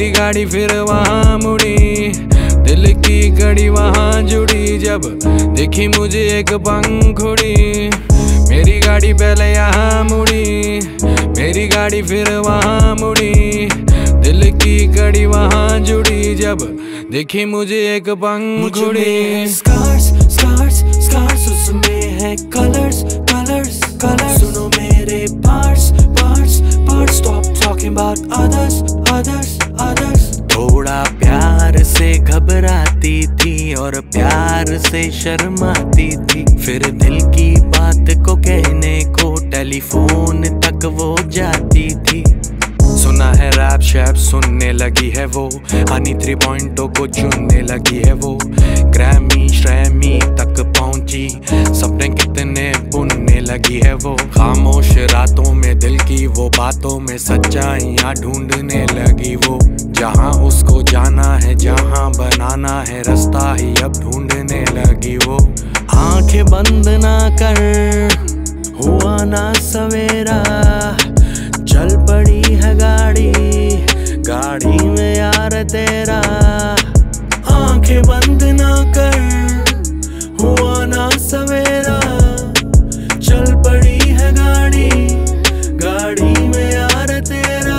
मेरी गाड़ी फिर वहाँ मुड़ी, दिल की कड़ी वहाँ जुड़ी, जब देखी मुझे एक पंखुड़ी। मेरी गाड़ी पहले यहाँ मुड़ी, मेरी गाड़ी फिर वहाँ मुड़ी, दिल की कड़ी वहाँ जुड़ी, जब देखी मुझे एक पंखुड़ी। स्कार्स स्कार्स स्कार्स उसमें है कलर्स कलर्स कलर्स। सुनो मेरे parts parts parts, stop talking about others others others. थोड़ा प्यार से घबराती थी और प्यार से शर्माती थी, फिर दिल की बात को कहने को टेलीफोन तक वो जाती थी। सुना है रैप शैप सुनने लगी है वो, हनी 3 को चुनने लगी है वो, ग्रैमी श्रैमी तक पहुंची, सपने कितने बुनने लगी है वो। खामोश रातों में दिल की वो बातों में सच्चाइयां ढूंढने लगी वो, जहां उसको जाना है जहां बनाना है रास्ता ही अब ढूंढने लगी वो। आंखें बंद ना कर, हुआ ना सवेरा, चल पड़ी है गाड़ी, गाड़ी में यार तेरा। आंखें बंद ना कर, हुआ ना सवेरा, चल पड़ी है गाड़ी, गाड़ी में यार तेरा।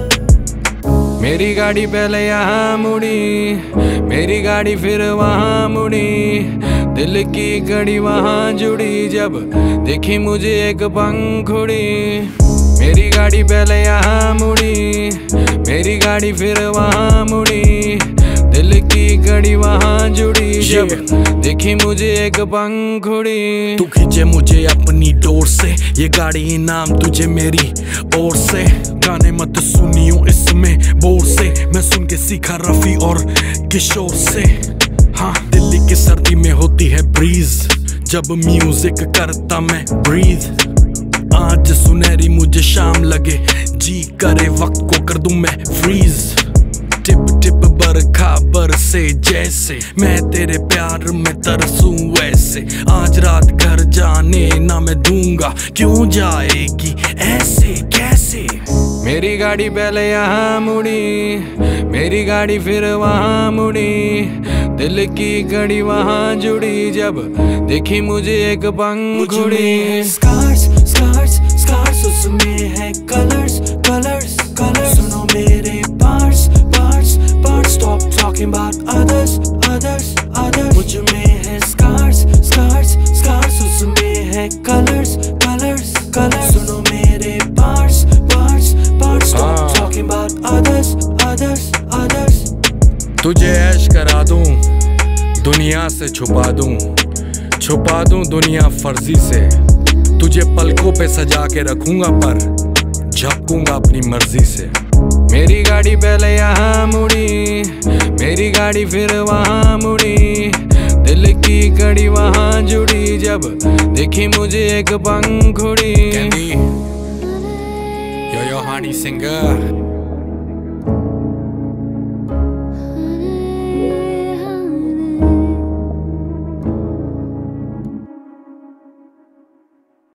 मेरी गाड़ी पहले यहाँ मुड़ी, मेरी गाड़ी फिर वहाँ मुड़ी, दिल की कड़ी वहाँ जुड़ी, जब देखी मुझे एक पंखुड़ी। मेरी गाड़ी पहले यहाँ मुड़ी, मेरी गाड़ी फिर वहाँ मुड़ी, दिल की कड़ी वहाँ जुड़ी, जब देखी मुझे एक पंखुड़ी। तू खींचे मुझे अपनी डोर से, ये गाड़ी इनाम तुझे मेरी ओर से। गाने मत सुनियो इसमें बोर से, मैं सुन के सीखा रफी और किशोर से। हाँ, दिल्ली की सर्दी में होती है ब्रीज, जब म्यूजिक करता मैं ब्रीथ। आज सुनहरी मुझे शाम लगे, जी करे वक्त को कर दूं मैं फ्रीज। टिप टिप बरखा बरसे जैसे, मैं तेरे प्यार में तरसूं वैसे। आज रात घर जाने ना मैं दूंगा, क्यों जाएगी ऐसे कैसे। मेरी गाड़ी पहले यहाँ मुड़ी, मेरी गाड़ी फिर वहाँ मुड़ी, दिल की कड़ी वहाँ जुड़ी, जब देखी मुझे एक पंखुड़ी। स्कार्स स्कार्स स्कार्स उसमें है कलर्स कलर्स कलर्स। सुनो मेरे parts parts parts, stop talking about others others others. मुझ में है स्कार्स स्कार्स स्कार्स उसमें है कलर्स कलर्स कलर्स। सुनो मेरे parts parts parts, stop talking about others others others. तुझे ऐश करा दूं, दुनिया से छुपा दूं दुनिया फर्जी से। तुझे पलकों पे सजा के रखूंगा पर झपकूंगा अपनी मर्जी से। मेरी गाड़ी पहले यहाँ मुड़ी, मेरी गाड़ी फिर वहाँ मुड़ी, दिल की कड़ी वहाँ जुड़ी, जब देखी मुझे एक पंखुड़ी। यो हनी सिंगर।